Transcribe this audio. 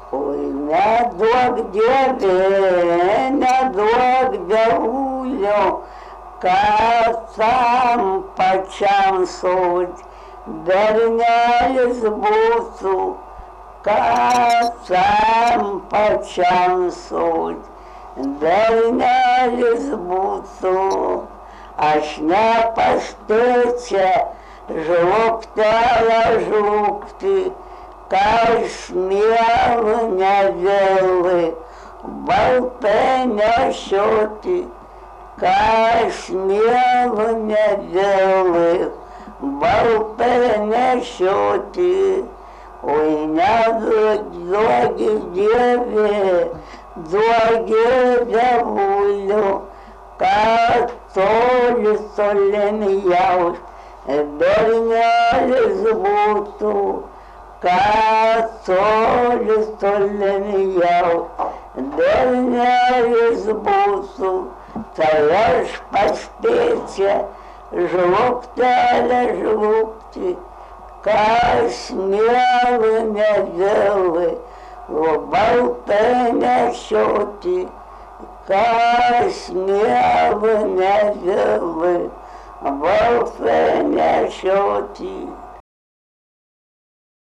Ой, neduok Dieve, neduok Dievuliau, kad tam pačiam sod bernelis būtų, kad tam pačiam sod bernelis būtų. Aš nepaspėčiau žlugtelę žlugti, kas mielu nevėlai, baltai nešioti, kas mielu nevėlai, baltai nešioti. Oi, neduogi Dieve, duogi Dievuliau, kad toli tolimiau bernelis būtų, kad toli tolimiau bernelis būtų. Tai aš paspėčiau žlugtelę žlugti, kas mielu nevėlai, o baltai nešioti, kas mielu nevėlai, baltai nešioti.